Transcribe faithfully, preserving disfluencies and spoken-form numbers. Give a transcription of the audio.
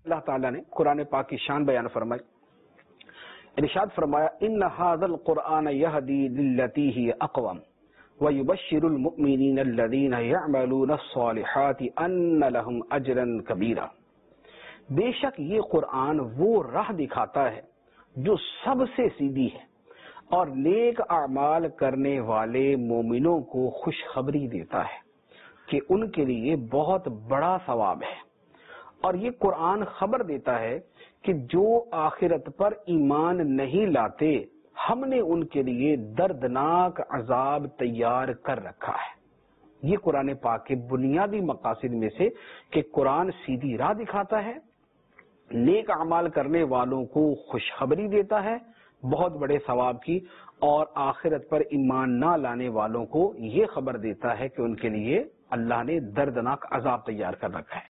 اللہ تعالیٰ نے قرآن پاک کی شان بیان فرمائی، ارشاد فرمایا ان ھذا القرآن یہدی للتی ہی اقوم ویبشر المؤمنین الذین یعملون الصالحات ان لهم اجرا کبیرا۔ بے شک یہ قرآن وہ راہ دکھاتا ہے جو سب سے سیدھی ہے اور نیک اعمال کرنے والے مومنوں کو خوشخبری دیتا ہے کہ ان کے لیے بہت بڑا ثواب ہے، اور یہ قرآن خبر دیتا ہے کہ جو آخرت پر ایمان نہیں لاتے ہم نے ان کے لیے دردناک عذاب تیار کر رکھا ہے۔ یہ قرآن پاک کے بنیادی مقاصد میں سے کہ قرآن سیدھی راہ دکھاتا ہے، نیک اعمال کرنے والوں کو خوشخبری دیتا ہے بہت بڑے ثواب کی، اور آخرت پر ایمان نہ لانے والوں کو یہ خبر دیتا ہے کہ ان کے لیے اللہ نے دردناک عذاب تیار کر رکھا ہے۔